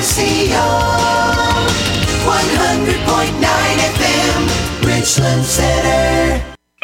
KRCO 100.9 FM, Richland Center.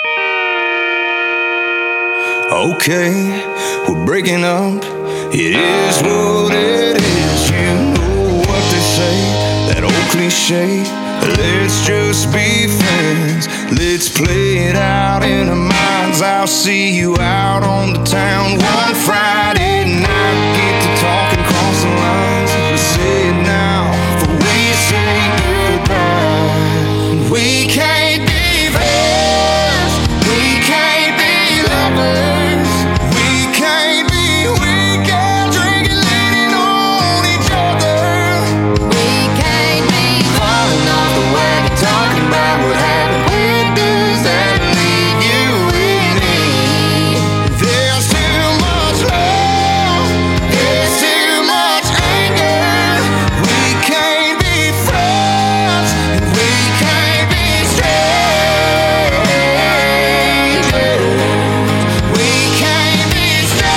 Okay, we're breaking up. It is what it is. You know what they say, that old cliche. Let's just be friends. Let's play it out in our minds. I'll see you out on the town one Friday night. Get to talking, cross the lines. Let's say it now before we say goodbye. We can't be friends. We can't be lovers. We can't be weekend drinking, leaning on each other. We can't be falling off the wagon, talking about what happened. Where does that leave you and me? There's too much love. There's too much anger. We can't be friends, and we can't be strangers. We can't be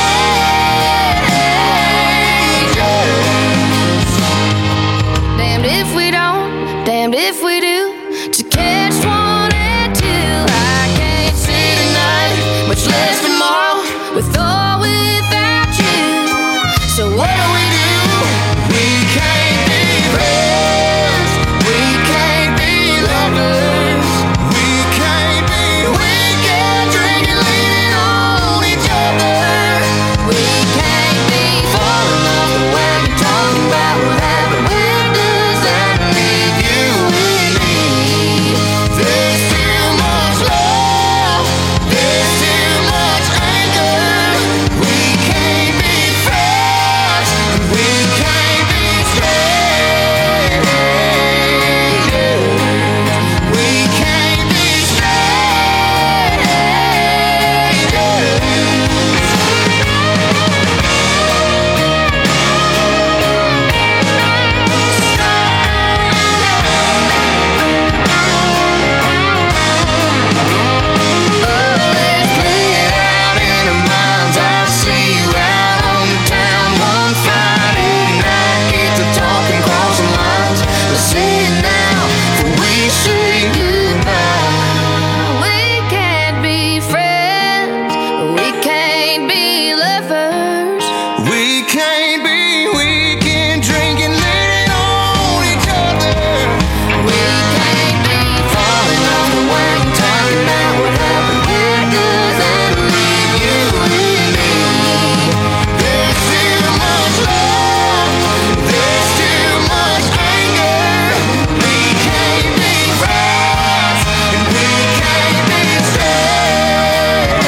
strangers. Damned if we don't, damned if we do. To catch one and two, I can't see tonight, much less tomorrow, with or without you. So what do we do? We can't be friends. We can't be lovers. We can't be weekend drinking, leaning on each other. We can't be falling off the wagon, talking about what happened. Where does that leave you and me? There's too much love. There's too much anger. We can't be friends, and we can't be strangers. We can't be out in our minds. I'll see you out on the town one Friday night. Get to talking, crossing lines. Let's say it now before we say goodbye. We can't be friends, we can't be lovers. We can't be weekend drinking, leaning on each other. We can't be falling off the wagon, talking about what happened. Where does that leave you and me? There's too much love. There's too much anger. We can't be friends, and we can't be strangers.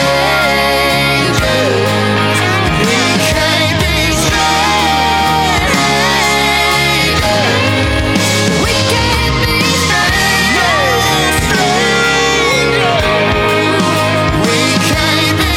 We can't be strangers. We can't be strangers. We can't be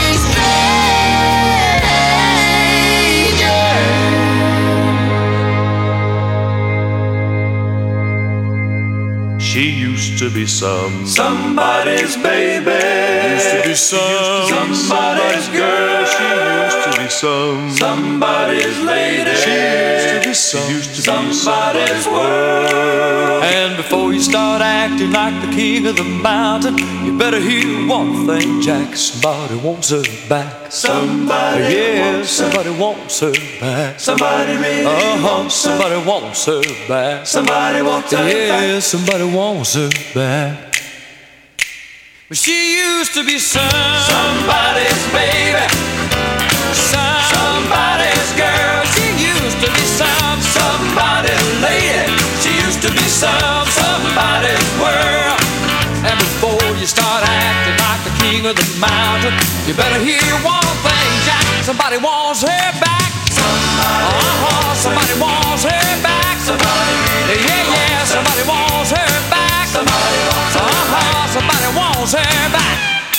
strangers. She used to be somebody's baby. Used to be somebody's girl. She used to be somebody's lady. She used to be somebody's world. And before you start acting like the king of the mountain, you better hear one thing, Jack. Somebody wants her back. Somebody, yeah, somebody wants her back. Somebody really somebody wants her back. Somebody wants her back. Yeah, somebody wants her back. But she used to be somebody's baby, somebody's girl. She used to be somebody's lady. She used to be somebody's world. And before you start acting like the king of the mountain, you better hear one thing, Jack. Somebody wants her back. Somebody wants her back. Somebody, yeah, somebody wants her back. Somebody wants her back. Somebody wants her back.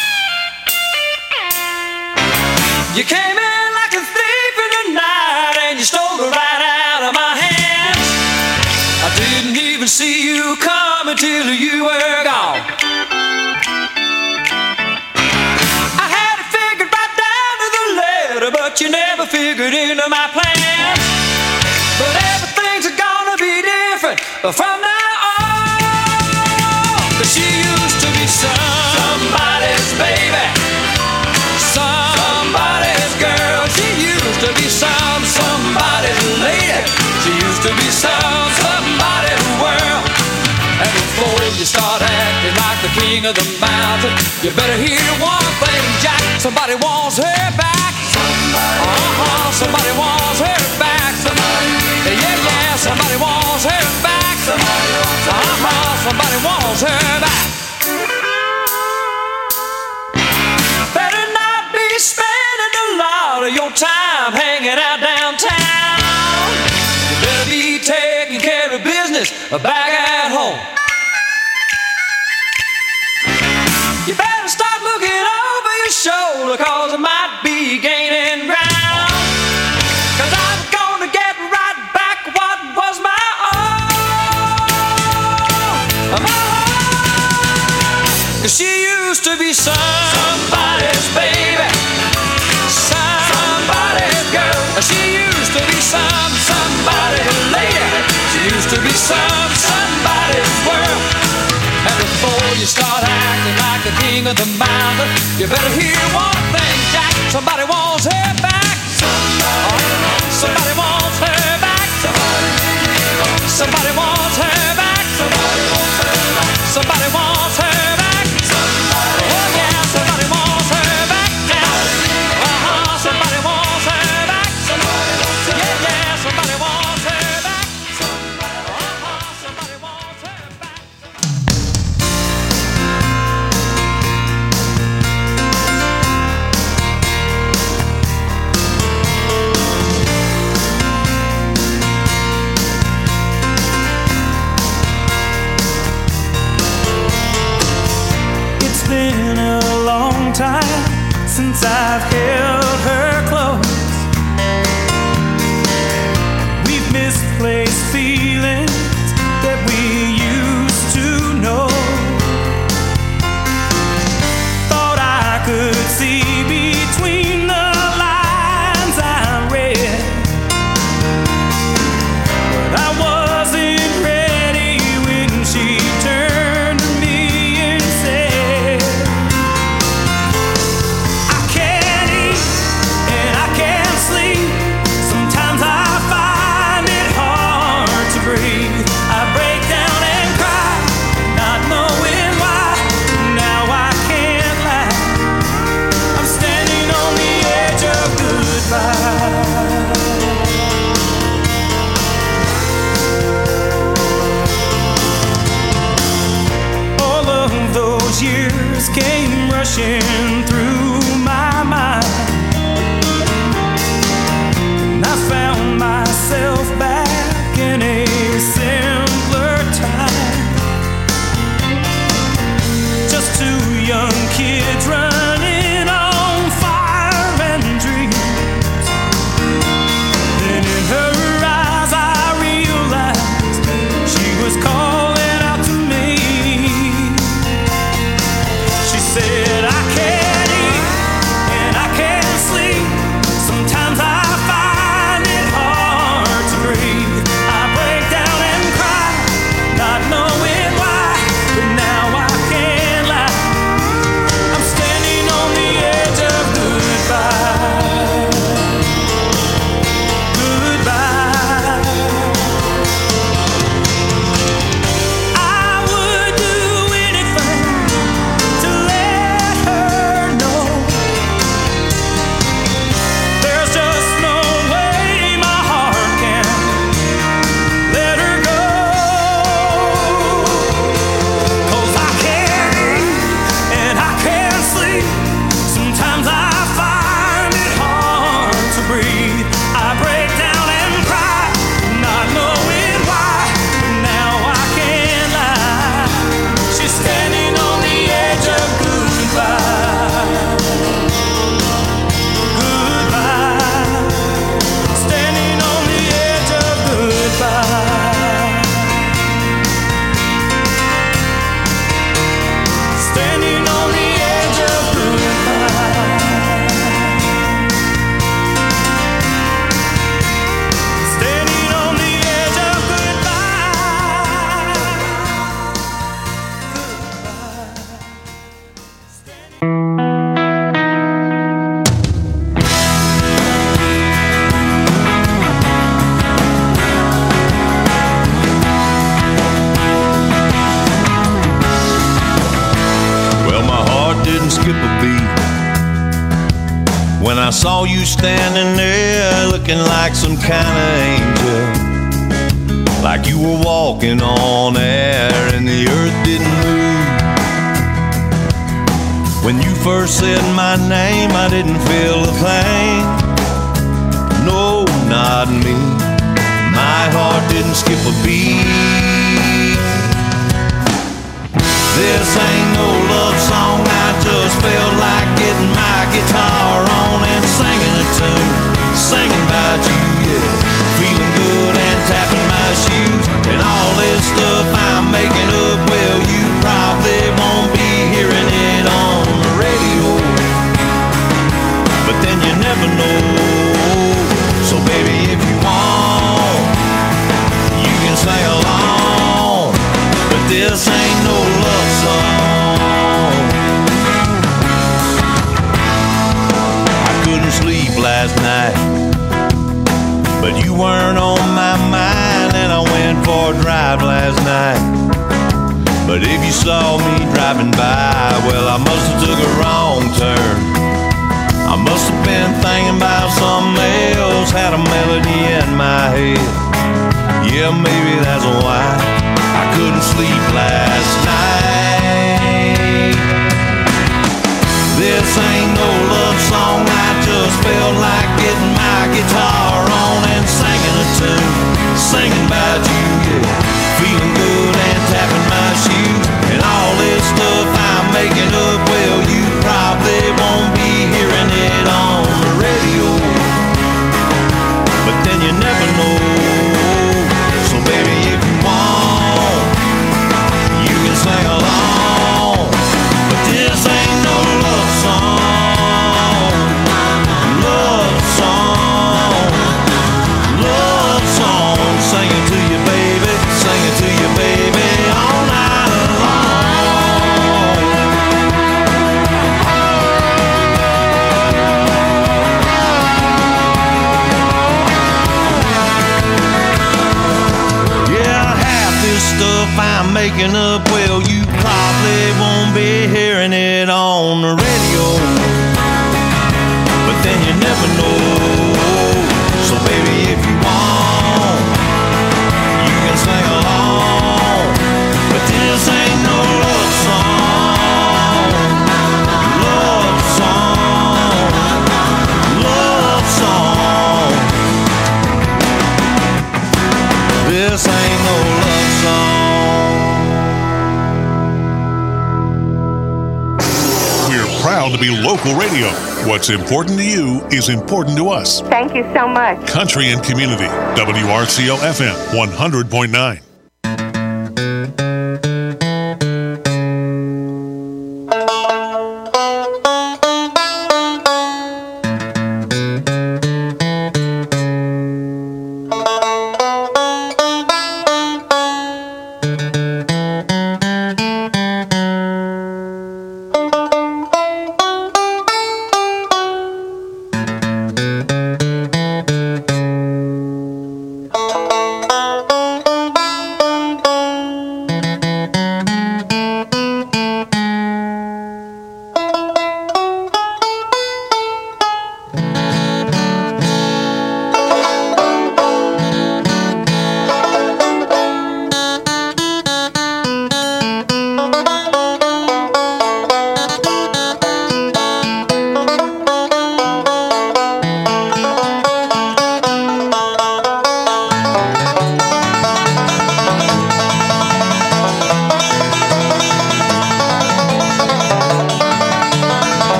You came in like a thief in the night, and you stole her right out of my hands. I didn't even see you come until you were gone. I had it figured right down to the letter, but you never figured into my plans. But everything's gone from now on. 'Cause she used to be somebody's baby, somebody's girl. She used to be somebody's lady. She used to be somebody's world. And before you start acting like the king of the mountain, you better hear one thing, Jack. Somebody wants her back. Somebody wants her back. Yeah, somebody wants her back. Somebody wants her back. Better not be spending a lot of your time hanging out downtown. You better be taking care of business back at home. You better start looking over your shoulder, 'cause it might be gaining ground. 'Cause I'm gonna get right back what was my own. 'Cause she used to be somebody's baby, somebody's girl. She used to be somebody's lady. She used to be somebody's world. And before you start acting like the king of the mountain, you better hear one thing, Jack. Somebody wants her back. Somebody wants her back. Somebody wants her back. Somebody wants her back. Oh yeah, somebody wants her back now. Somebody wants her back. Yeah, somebody wants her back. Somebody wants her back. It's been a long time since I've held her close. We've misplaced feelings that we used to know. Thought I could see between the lines I read, but I wasn't ready when she turned to me and said, I can't eat and I can't sleep. Sometimes I find it hard to breathe. I break down and cry, not knowing why. Now I can't lie, I'm standing on the edge of goodbye. All of those years came rushing through my mind, and I found myself back in a simpler time. Just two young kids running on fire and dreams. Then in her eyes I realized she was calling out to me. She said, I can't eat I saw you standing there looking like some kind of angel, like you were walking on air and the earth didn't move. When you first said my name, I didn't feel a thing. No, not me. My heart didn't skip a beat. This ain't no love song, I just felt like getting my guitar on and singing a tune, singing about you, yeah. Feeling good and tapping my shoes, and all this stuff I'm making up, well, you probably won't be hearing it on the radio, but then you never know. So baby, if you want, you can sing along, but this ain't no love song. I couldn't sleep last night, but you weren't on my mind, and I went for a drive last night. But if you saw me driving by, well, I must have took a wrong turn. I must have been thinking about something else, had a melody in my head. Yeah, maybe that's why I couldn't sleep last night. This ain't no love song, I just felt like getting my guitar on and singing a tune, singing about you, yeah. Feeling good and tapping my shoes, and all this stuff I'm making up, well, you probably won't be hearing it on the radio, but then you never know. So baby, if you want, you can sing along, but this ain't no love song. Love song, love song. Sing it to you, baby, sing it to you, baby, all night long. Yeah, half this stuff I'm making up, well, you probably won't be hearing it on the radio, but then you never know. So baby, if you want, you can sing along, but this ain't no love song. Love song, love song. This ain't no love song. We're proud to be local radio. What's important to you is important to us. Thank you so much. Country and Community, WRCO FM 100.9.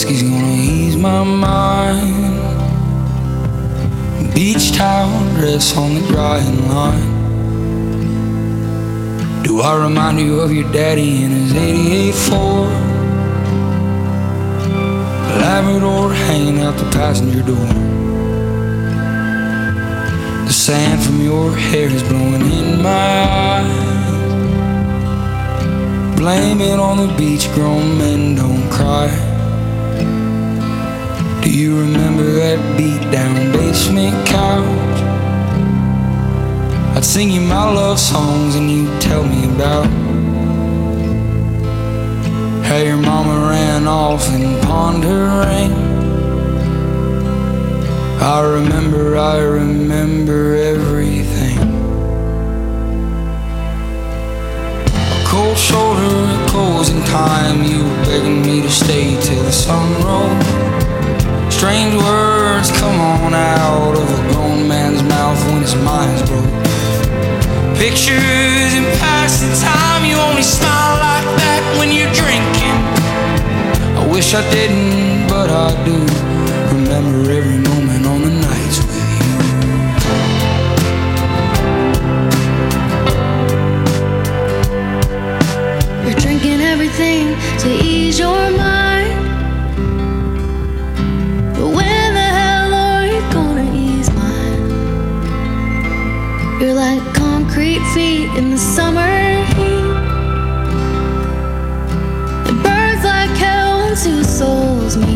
whiskey's gonna ease my mind. Beach towel dress on the drying line. Do I remind you of your daddy in his 88 Ford? Labrador hanging out the passenger door. The sand from your hair is blowing in my eyes. Blame it on the beach, grown men don't cry. Do you remember that beat down basement couch? I'd sing you my love songs and you'd tell me about how your mama ran off and pawned her ring. I remember everything. A cold shoulder, a closing time. You were begging me to stay till the sun rose. Strange words come on out of a grown man's mouth when his mind's broke. Pictures in passing time. You only smile like that when you're drinking. I wish I didn't, but I do. Remember every moment on the nights with you. You're drinking everything to ease your mind. But when the hell are you gonna ease mine? You're like concrete feet in the summer heat. It burns like hell when two souls meet.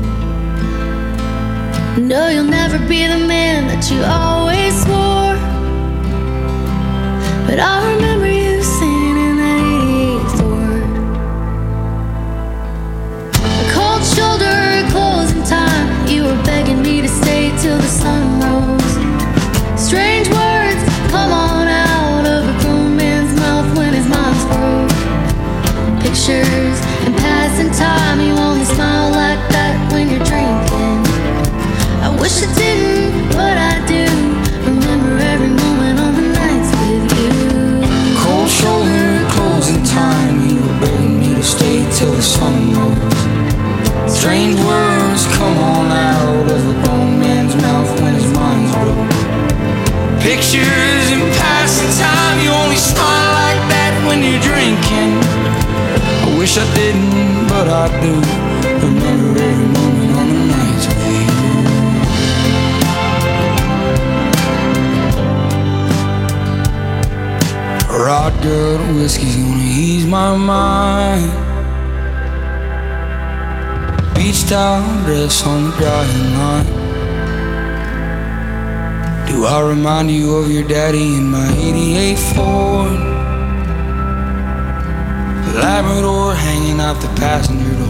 No, you'll never be the man that you always swore. But I remember you singing in that 88 Ford. A cold shoulder, closing time. You were begging me to stay till the sun rose. Strange words come on out of a grown man's mouth when his mind's broke. Pictures in passing time. You only smile like that when you're drinking. I wish I didn't, but I do. Remember every moment on the nights with you. cold shoulder, closing time. You were begging me to stay till the sun rose. Strange words come on out of a grown man's mouth when his mind's broke. Pictures in passing time. You only smile like that when you're drinking. I wish I didn't, but I do. Remember every moment on the nights with you. Rod good whiskey's gonna ease my mind. Beach towel dress on the drying line. Do I remind you of your daddy in my 88 Ford? Labrador hanging out the passenger door.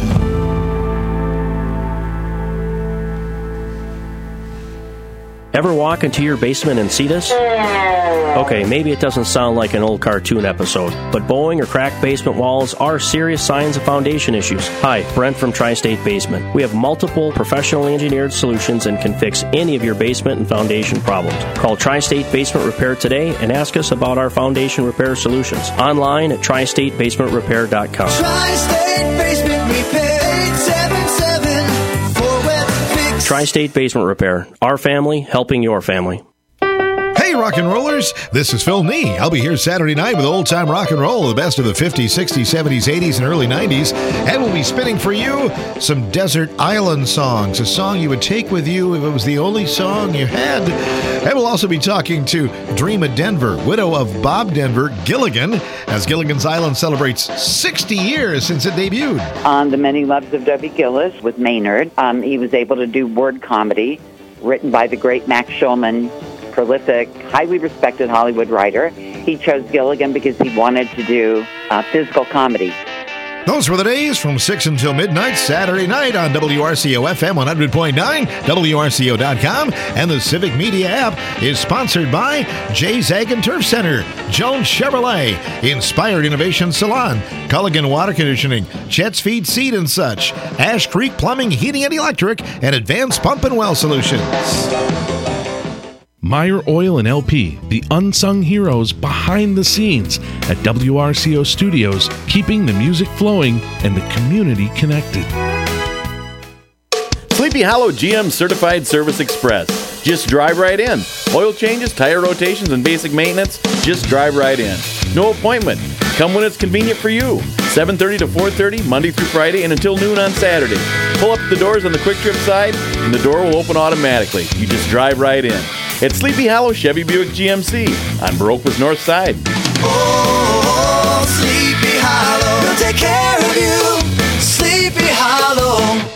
Ever walk into your basement and see this? Okay, maybe it doesn't sound like an old cartoon episode, but bowing or cracked basement walls are serious signs of foundation issues. Hi, Brent from Tri-State Basement. We have multiple professionally engineered solutions and can fix any of your basement and foundation problems. Call Tri-State Basement Repair today and ask us about our foundation repair solutions. Online at tristatebasementrepair.com. Tri-State Basement Repair, 877-4-WET-FIX. Tri-State Basement Repair. Our family helping your family. Hey, rock and rollers, this is Phil Nee. I'll be here Saturday night with old time rock and roll, the best of the 50s, 60s, 70s, 80s, and early 90s. And we'll be spinning for you some desert island songs, a song you would take with you if it was the only song you had. And we'll also be talking to Dreama Denver, widow of Bob Denver, Gilligan, as Gilligan's Island celebrates 60 years since it debuted. On The Many Loves of Debbie Gillis with Maynard, he was able to do word comedy written by the great Max Shulman, prolific, highly respected Hollywood writer. He chose Gilligan because he wanted to do physical comedy. Those were the days from 6 until midnight, Saturday night on WRCO FM 100.9, WRCO.com, and the Civic Media app is sponsored by Jay's Ag and Turf Center, Jones Chevrolet, Inspired Innovation Salon, Culligan Water Conditioning, Chet's Feed Seed and Such, Ash Creek Plumbing, Heating and Electric, and Advanced Pump and Well Solutions. Meyer Oil and LP, the unsung heroes behind the scenes at WRCO Studios, keeping the music flowing and the community connected. Sleepy Hollow GM Certified Service Express. Just drive right in. Oil changes, tire rotations, and basic maintenance, just drive right in. No appointment. Come when it's convenient for you. 7:30 to 4:30, Monday through Friday, and until noon on Saturday. Pull up the doors on the Quick Trip side, and the door will open automatically. You just drive right in. It's Sleepy Hollow Chevy Buick GMC on Baroqua's North Side. Oh, Sleepy Hollow, we'll take care of you. Sleepy Hollow.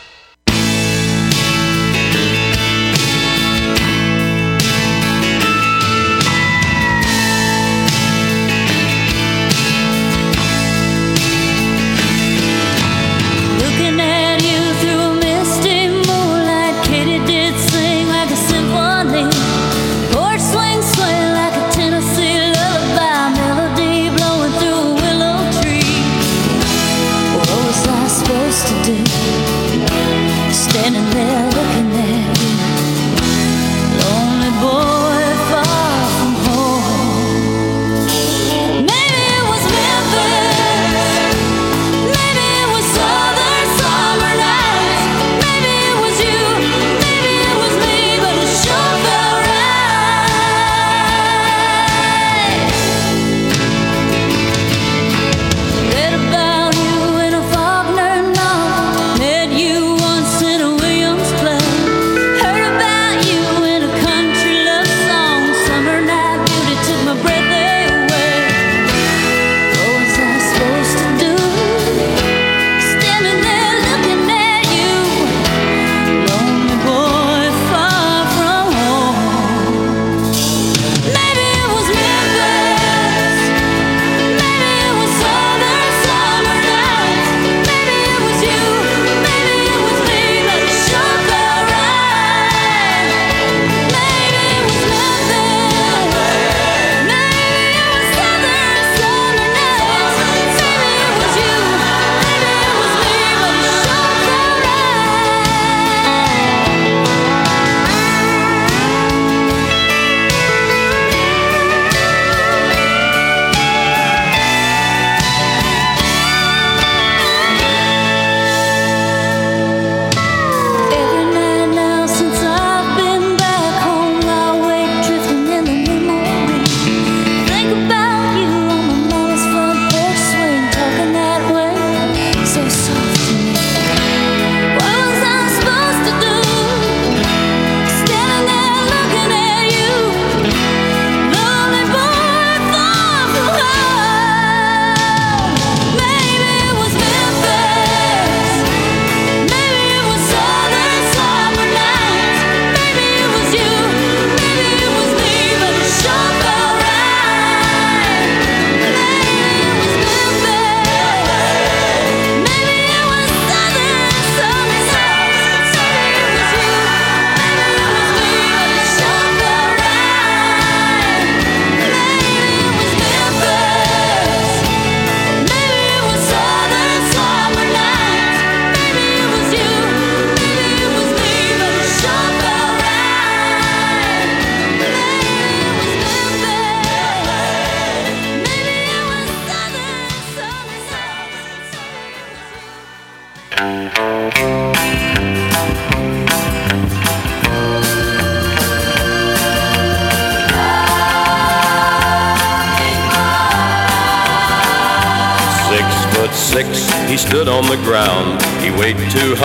He stood on the ground. He weighed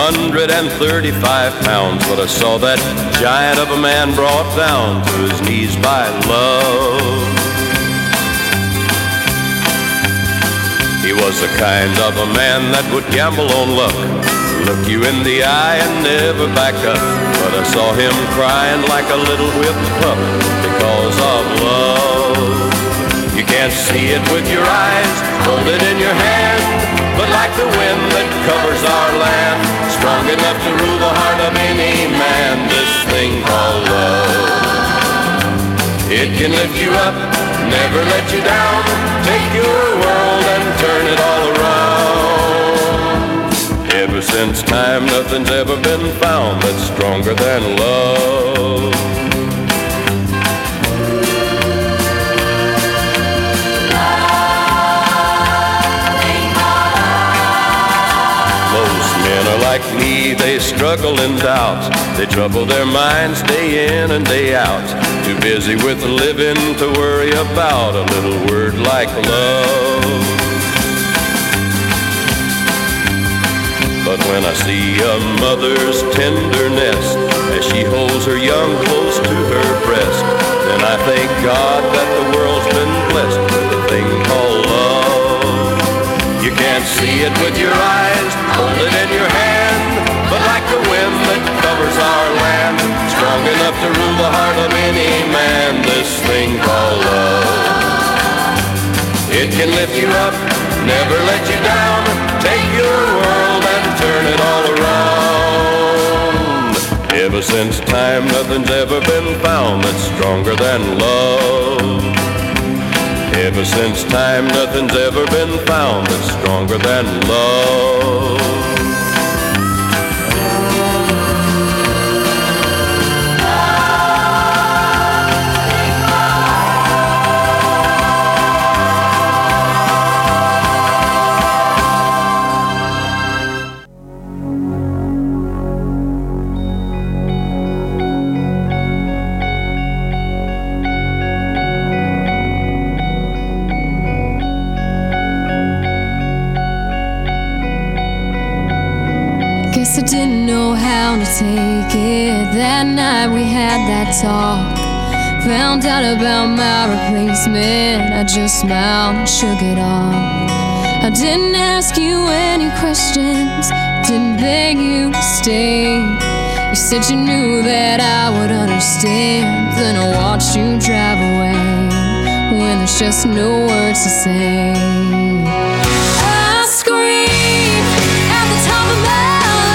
235 pounds, but I saw that giant of a man brought down to his knees by love. He was the kind of a man that would gamble on luck, look you in the eye and never back up. But I saw him crying like a little whipped pup because of love. You can't see it with your eyes, hold it in your hand, but like the wind that covers our land, strong enough to rule the heart of any man, this thing called love. It can lift you up, never let you down, take your world and turn it all around. Ever since time, nothing's ever been found that's stronger than love. Like me, they struggle and doubts. They trouble their minds day in and day out. Too busy with living to worry about a little word like love. But when I see a mother's tenderness as she holds her young close to her breast, then I thank God that the world's been blessed with a thing called love. You can't see it with your eyes, hold it in your hand, but like the wind that covers our land, strong enough to rule the heart of any man, this thing called love. It can lift you up, never let you down, take your world and turn it all around. Ever since time, nothing's ever been found that's stronger than love. Ever since time, nothing's ever been found that's stronger than love. Guess I didn't know how to take it. That night we had that talk. Found out about my replacement. I just smiled and shook it off. I didn't ask you any questions, didn't beg you to stay. You said you knew that I would understand. Then I watched you drive away when there's just no words to say. I scream at the top of my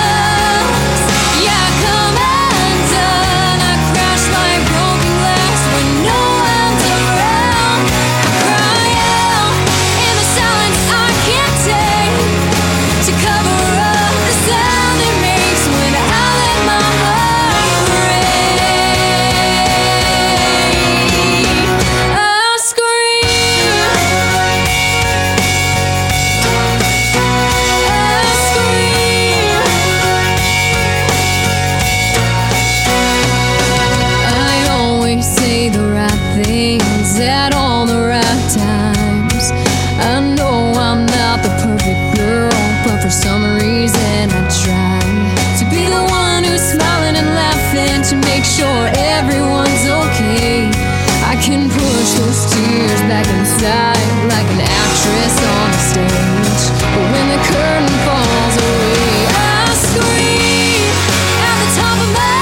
at all the right times. I know I'm not the perfect girl, but for some reason I try to be the one who's smiling and laughing to make sure everyone's okay. I can push those tears back inside like an actress on a stage, but when the curtain falls away, I scream at the top of my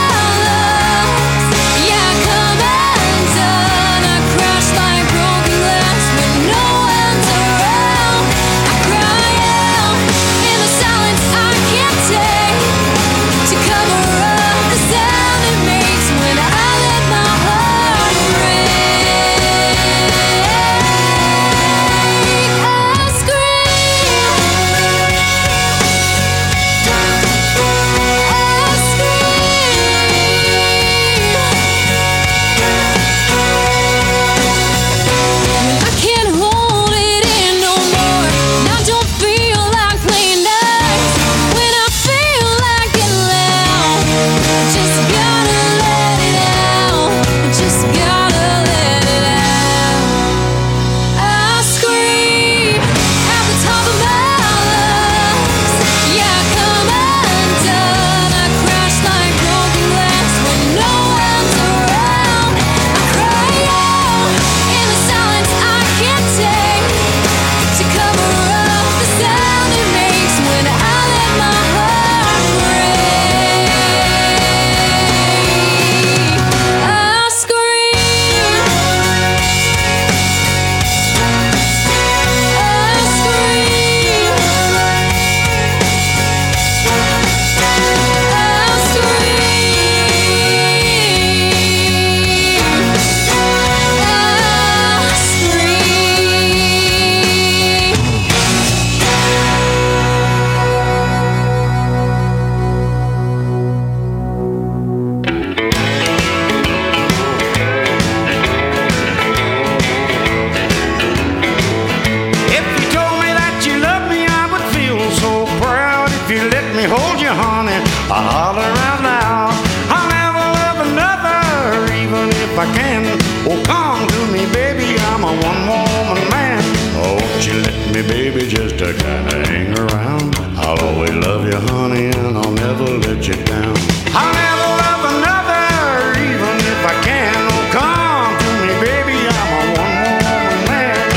Oh, come to me, baby, I'm a one-woman man. Oh, won't you let me, baby, just to kinda hang around? I'll always love you, honey, and I'll never let you down. I'll never love another, even if I can. Oh, come to me, baby, I'm a one-woman man.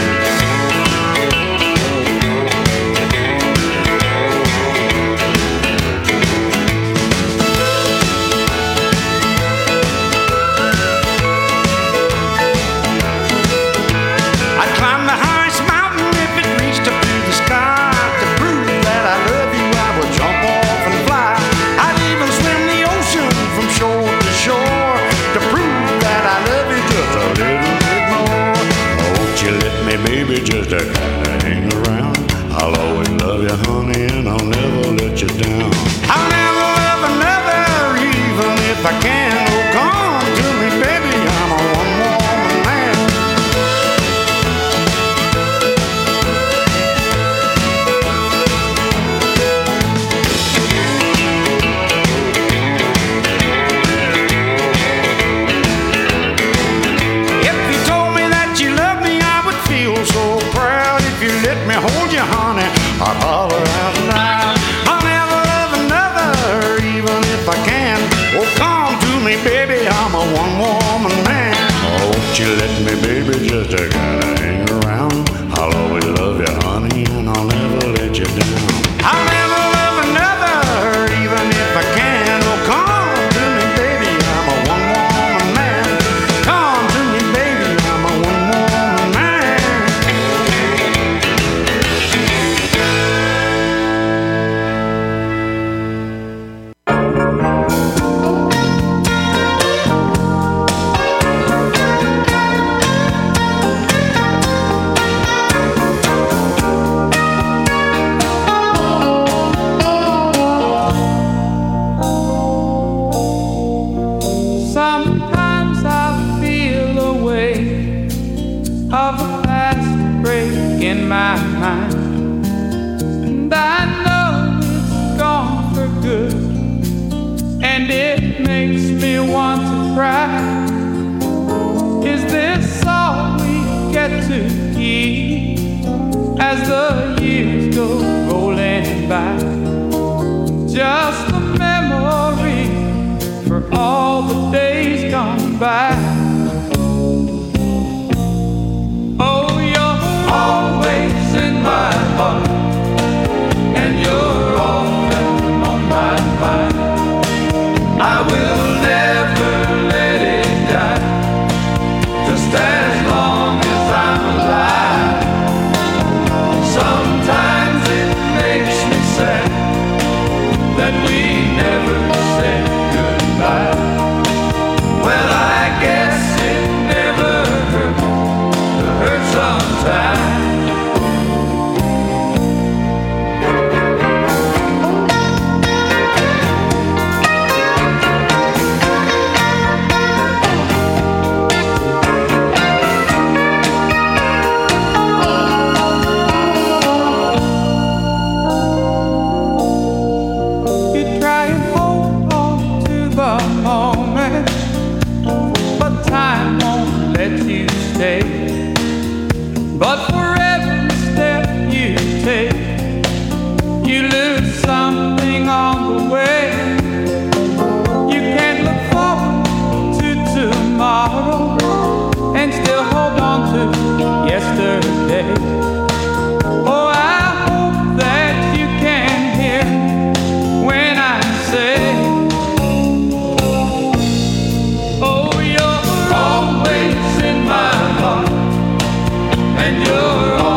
I'd climb the highest mountain if it reached up to the sky. To prove that I love you, I would jump off and fly. I'd even swim the ocean from shore to shore to prove that I love you just a little bit more. Oh, won't you let me, baby, just to kinda hang around? I'll always love you, honey, and I'll never let you down. I'll never love another, even if I can. Oh, come to me, baby, I'm a one-woman man. If you told me that you love me, I would feel so proud. If you let me hold you, honey, I'd holler out loud. I'll never love another, even if I can. Oh, come to me, baby, I'm a one-woman man. Oh, won't you let me, baby, just to kinda hang around? I'll always love you, honey, and I'll never let you down. I'll never love another, even if I can. Oh, come to me, baby, I'm a one-woman man. Come to me, baby, I'm a one-woman man. Sometimes I feel a weight of a past break in my mind, and I know it's gone for good, and it makes me want to cry. Is this all we get to keep as the years go rolling by? Just a memory for all the days gone by. Oh, you're always in my heart, and you're often on my mind. I will never let it die, just as long as I'm alive. Sometimes it makes me sad that we never said goodbye. Well, I guess it never hurt to hurt sometimes. You try and hold on to the moment, but time won't let you stay. But for every step you take, you lose something on the way. You can't look forward to tomorrow and still hold on to yesterday. Oh, I hope that you can hear when I say, oh, you're always in my heart, and you're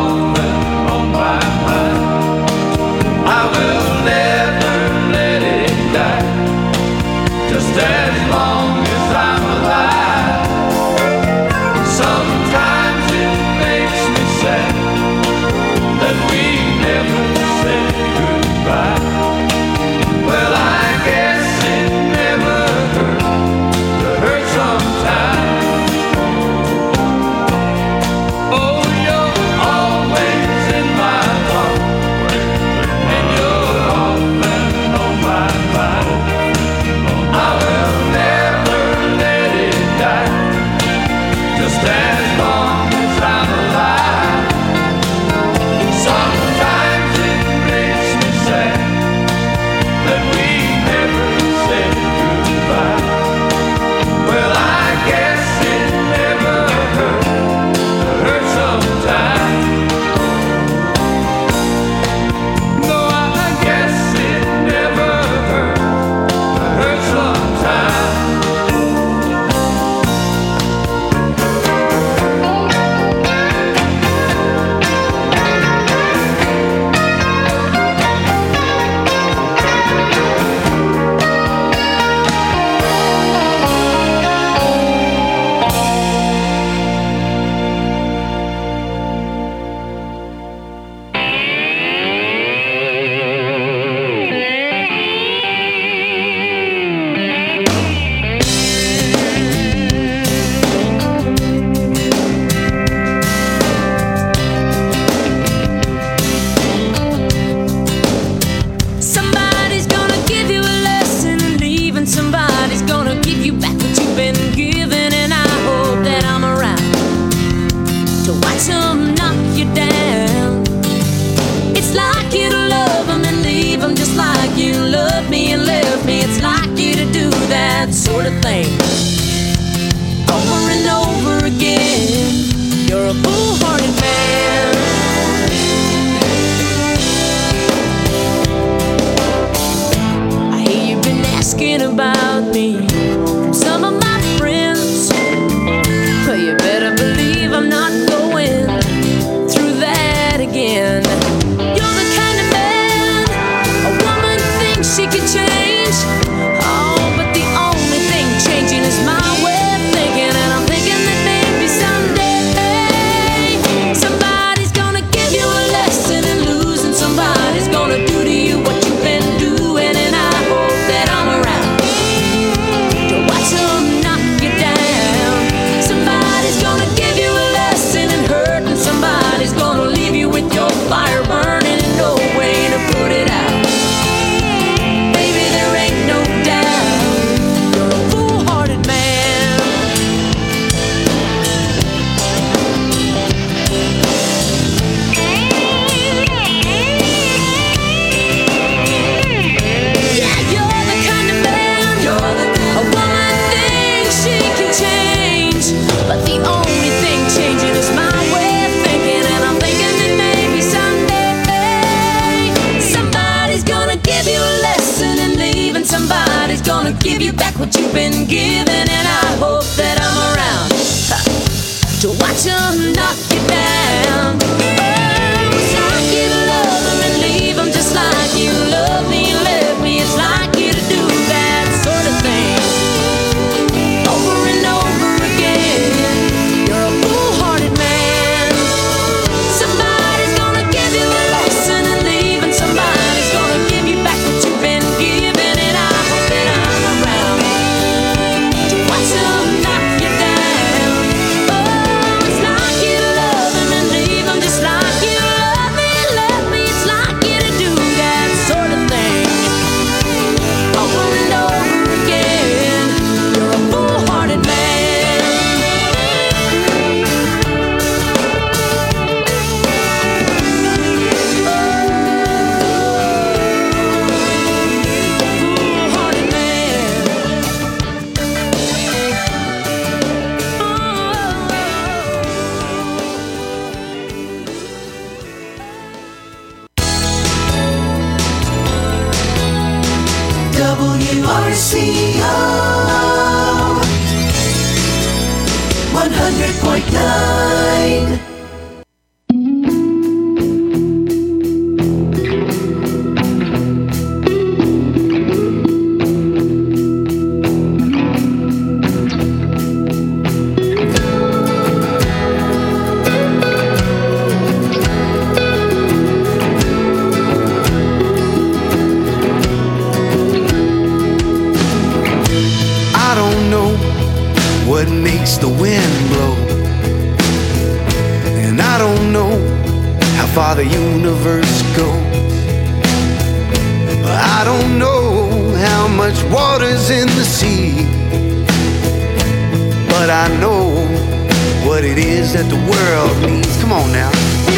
you've been giving, and I hope that I'm around to watch them knock you down. Oh, it's like you love them and leave them just like you love me and left me. It's like you to do that sort of thing over and over again. You're a foolhardy man. Somebody's gonna give you a lesson and leave, and somebody's gonna give you back what you've been given, and I hope that I'm around to watch them knock you down. Oh, it's like you love them and leave them just like you love me and left me. It's like you to do that sort of thing over and over again. You're a foolhardy man. WRCO 100.9. I don't know what makes the wind blow, and I don't know how far the universe goes. I don't know how much water's in the sea, but I know what it is that the world needs. Come on now.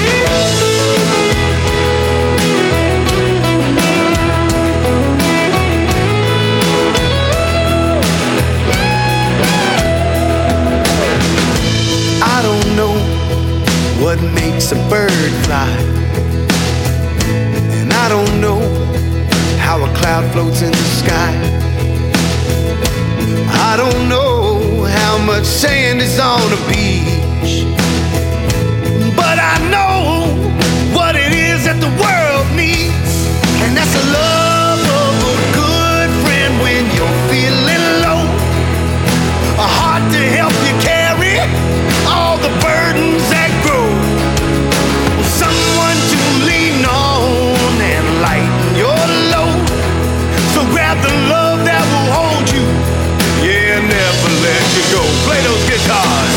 I don't know what makes a bird fly, and I don't know how a cloud floats in the sky. I don't know how much sand is on a beach, but I know what it is that the world needs, and that's the love of a good friend when you're feeling low, a heart to help you carry all the burdens that grow, someone to lean on and lighten your load. So grab the love that will hold you, yeah, never let you go. Play those guitars.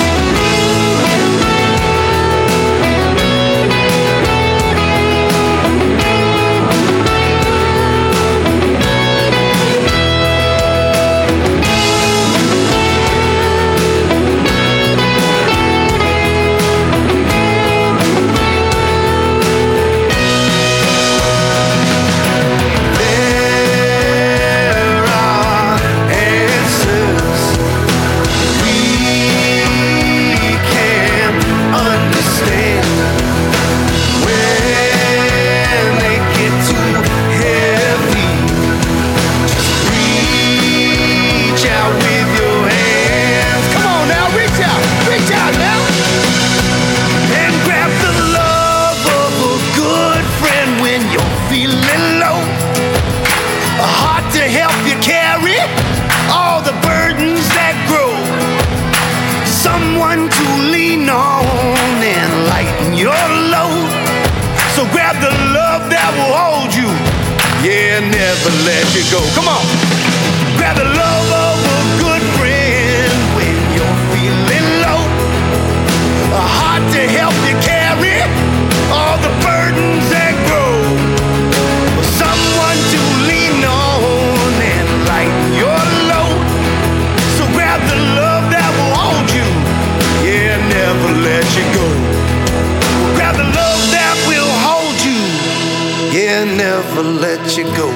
Someone to lean on and lighten your load. So grab the love that will hold you, yeah, never let you go. Come on. Grab the love of a good friend when you're feeling low, a heart to help you carry all the burdens that grow, someone to lean on and lighten your load. So grab the love that will hold you, yeah, never let you go. Grab the love that will hold you, yeah, never let you go.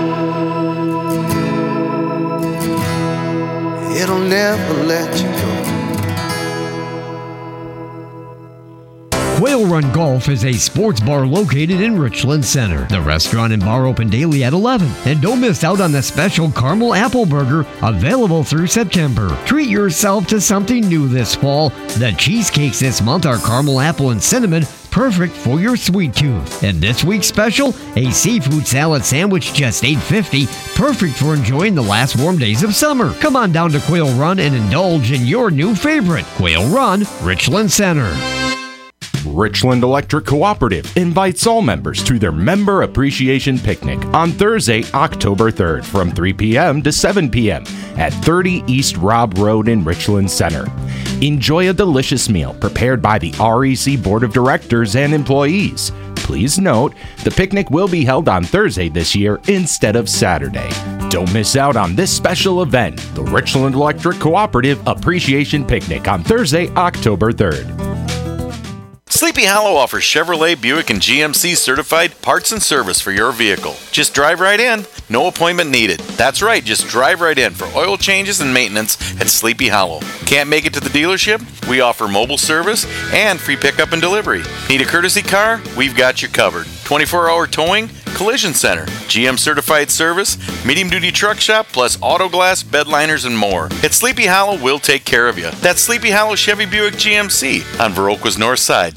It'll never let you go. Quail Run Golf is a sports bar located in Richland Center. The restaurant and bar open daily at 11. And don't miss out on the special caramel apple burger available through September. Treat yourself to something new this fall. The cheesecakes this month are caramel apple and cinnamon, perfect for your sweet tooth. And this week's special, a seafood salad sandwich, just $8.50, perfect for enjoying the last warm days of summer. Come on down to Quail Run and indulge in your new favorite, Quail Run, Richland Center. Richland Electric Cooperative invites all members to their Member Appreciation Picnic on Thursday, October 3rd from 3 p.m. to 7 p.m. at 30 East Robb Road in Richland Center. Enjoy a delicious meal prepared by the REC Board of Directors and employees. Please note, the picnic will be held on Thursday this year instead of Saturday. Don't miss out on this special event, the Richland Electric Cooperative Appreciation Picnic on Thursday, October 3rd. Sleepy Hollow offers Chevrolet, Buick, and GMC certified parts and service for your vehicle. Just drive right in. No appointment needed. That's right, just drive right in for oil changes and maintenance at Sleepy Hollow. Can't make it to the dealership? We offer mobile service and free pickup and delivery. Need a courtesy car? We've got you covered. 24-hour towing, collision center, GM certified service, medium-duty truck shop, plus auto glass, bed liners, and more. At Sleepy Hollow, we'll take care of you. That's Sleepy Hollow Chevy Buick GMC on Viroqua's North Side.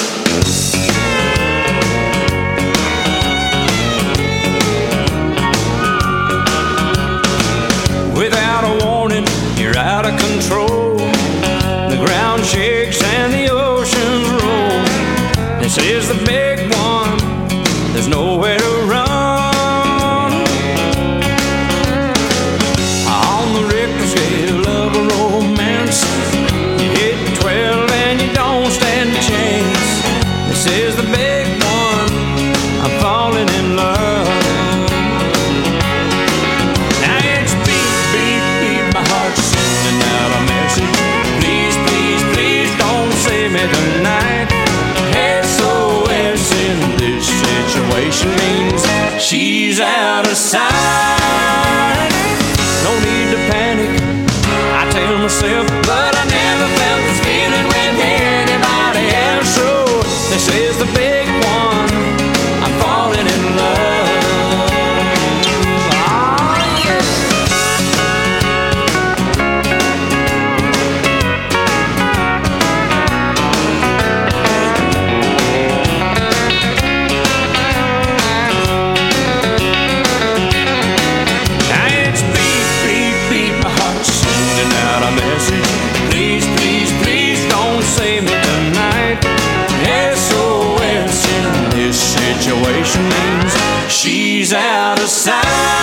Without a warning, you're out of control. The ground shakes and the oceans roll. This is the big one, there's nowhere to run. On the Richter scale of a romance, you hit 12 and you don't stand a chance. This is the big one, I'm falling in love. Now it's beat, beat, beat, my heart's sending out a message. Please, please, please don't save me tonight. SOS in this situation means she's out of sight. No need to panic, I tell myself, but I never felt this feeling with anybody else. So this is the big one, I'm falling in love. Please, please, please don't save me tonight. SOS in this situation means she's out of sight.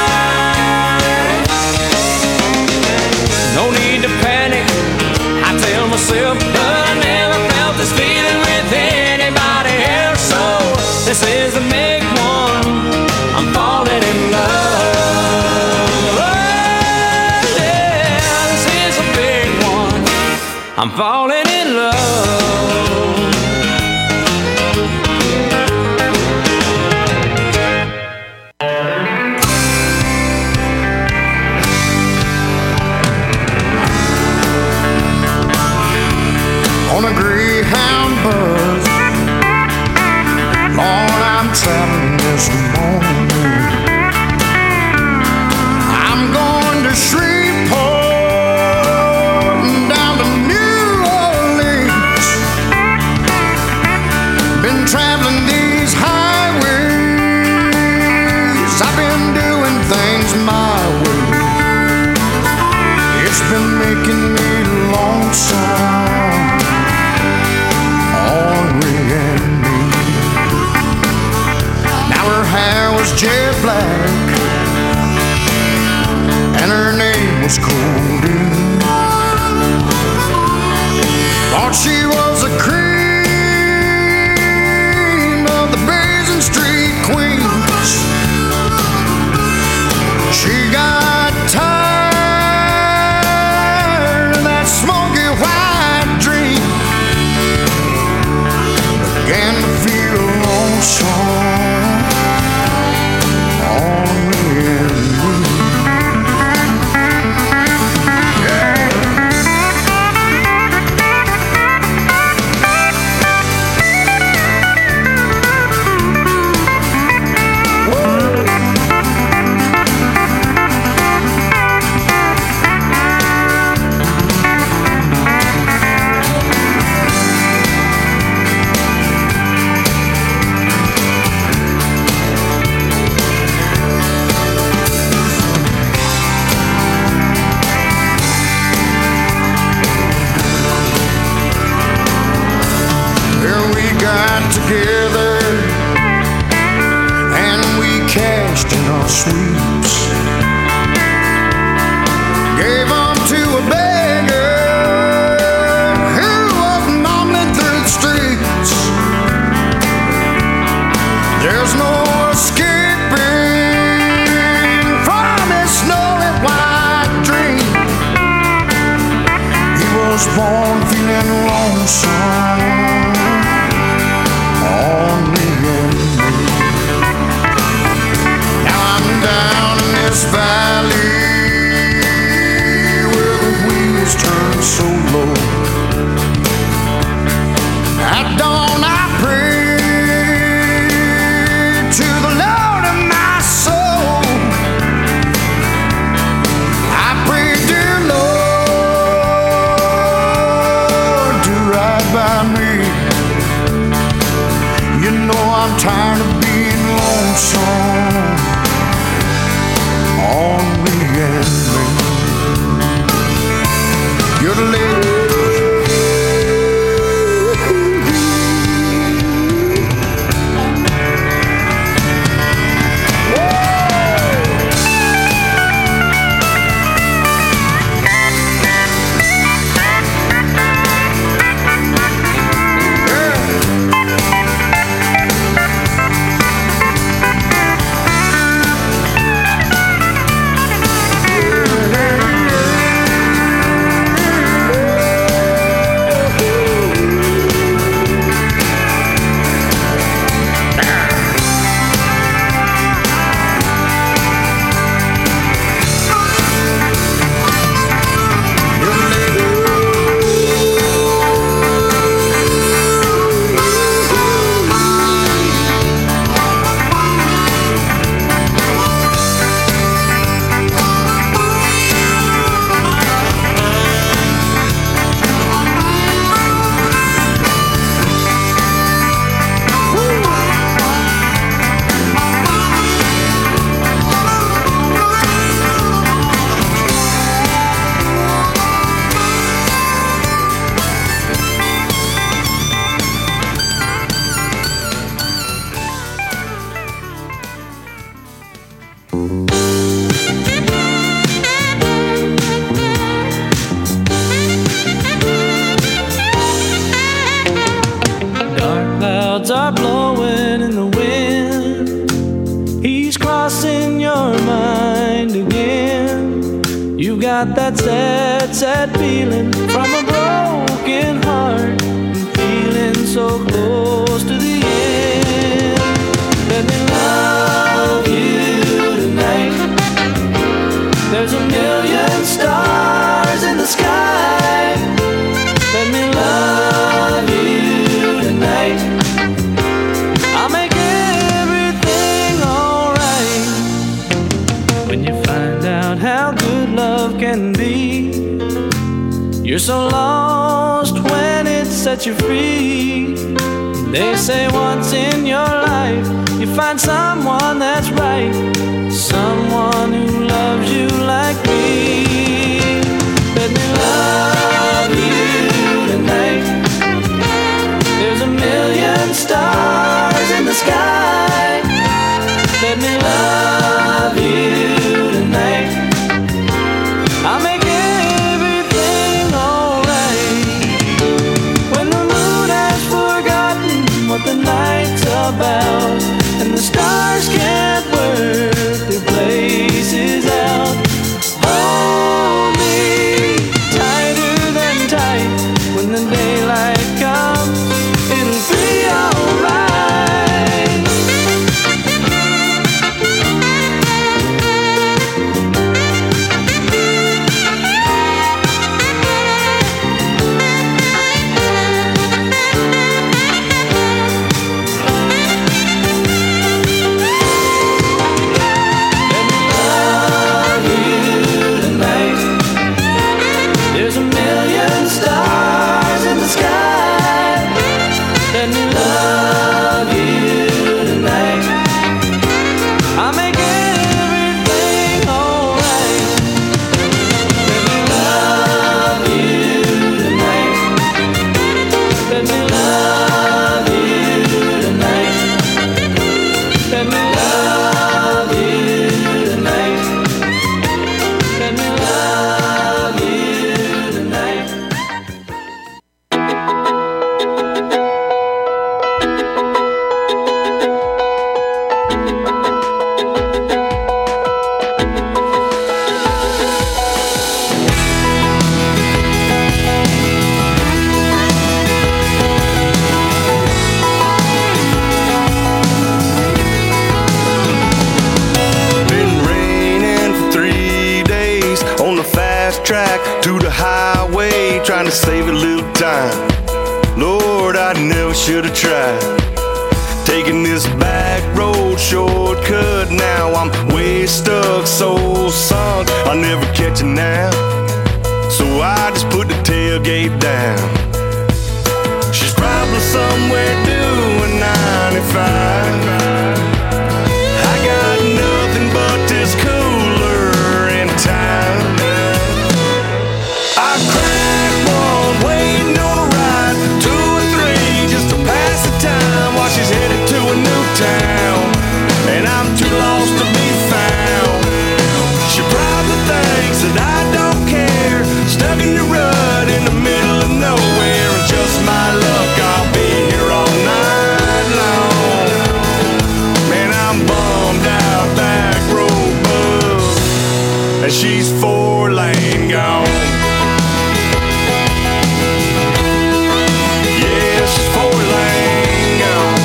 No need to panic, I tell myself, but I never felt this feeling with anybody else. So this is the big one, I'm falling in love. I'm falling in love. On a Greyhound bus, Lord, I'm traveling this morning. I'm going to Shreveport, down to New Orleans. Been traveling these highways, I've been doing things my way. It's been making me lonesome, Henri and me. Now her hair was jet black and her name was Goldie. Thought she was a cream of the Basin Street queens. She got tired of that smoky white dream, began to feel lonesome on me and me. Yeah. got together and we cashed in our sweeps. Gave them to a beggar who was mumbling through the streets. There's no escaping from his snowy white dream. He was born feeling lonesome, only in me. Now I'm down in this valley where the wheels turn so low. At dawn I pray to the Lord of my soul. I pray, dear Lord, do right by me. You know I'm tired of being lonesome, only in me. You're the lady. Dark clouds are blowing in the wind. He's crossing your mind again. You got that sad, sad feeling from a broken heart, and feeling so close to the end. Let me love you tonight. There's a million stars in the sky. Let me love you tonight. I'll make everything alright. When you find out how good love can be, you're so lost when it sets you free. They say once in your life you find someone that's right, someone who loves you like me. Let me love you tonight. There's a million stars in the sky. Let me love you tonight. I'll make everything alright. When the moon has forgotten what the night's about, and the stars can't work their places out, hold me tighter than tight. When the daylight comes, it'll be alright. save a little time. Lord, I never should have tried. Taking this back road shortcut, now I'm way stuck, so sunk, I'll never catch it now. So I just put the tailgate down. She's probably somewhere doing 95. I got nothing but this cooler in time. I cracked one waiting on a ride, 2 or 3 just to pass the time while she's headed to a new town, and I'm too lost to be found. She probably thinks that I don't care, stuck in the rut in the middle of nowhere, and just my luck, I'll be here all night long. Man, I'm bummed out, back road bug, and she's 4-lane gone. Yeah, she's 4-lane gone.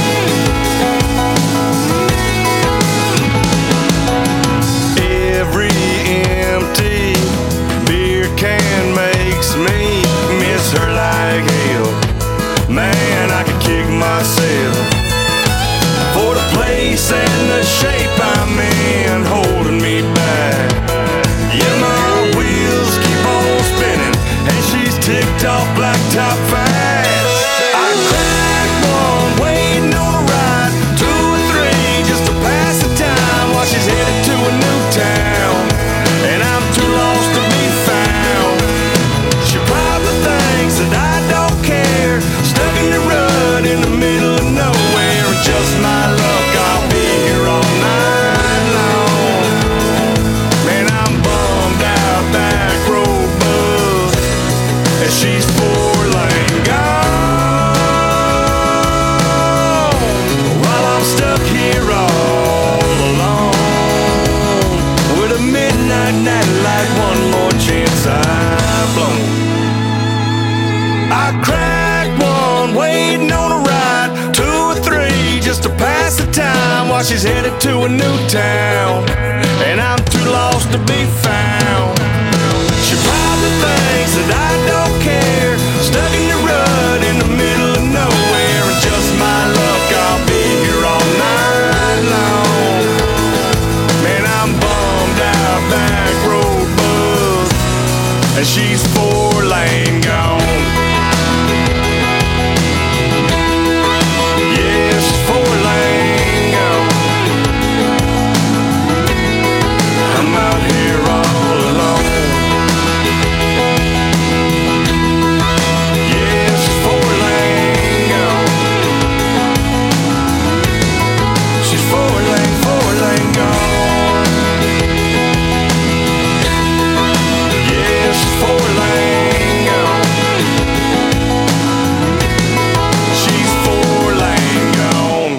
Every empty beer can makes me miss her like hell. Man, I could kick myself for the place and the shape I'm in, holding me back. Yeah, my wheels keep on spinning, and she's ticked off blacktop fast. I cracked one waiting on a ride, 2 or 3 just to pass the time while she's headed to a new town, and I'm too lost to be found. She probably thinks that I don't care, stuck in the rut in the middle of nowhere, and just my luck, I'll be here all night long. Man, I'm bummed out, back road bug, and she's 4-lane gone, while I'm stuck here all alone with a midnight night like one more chance I've blown. I cracked one waiting on a ride, 2 or 3 just to pass the time while she's headed to a new town, and I'm too lost to be found. She probably thinks that I don't care,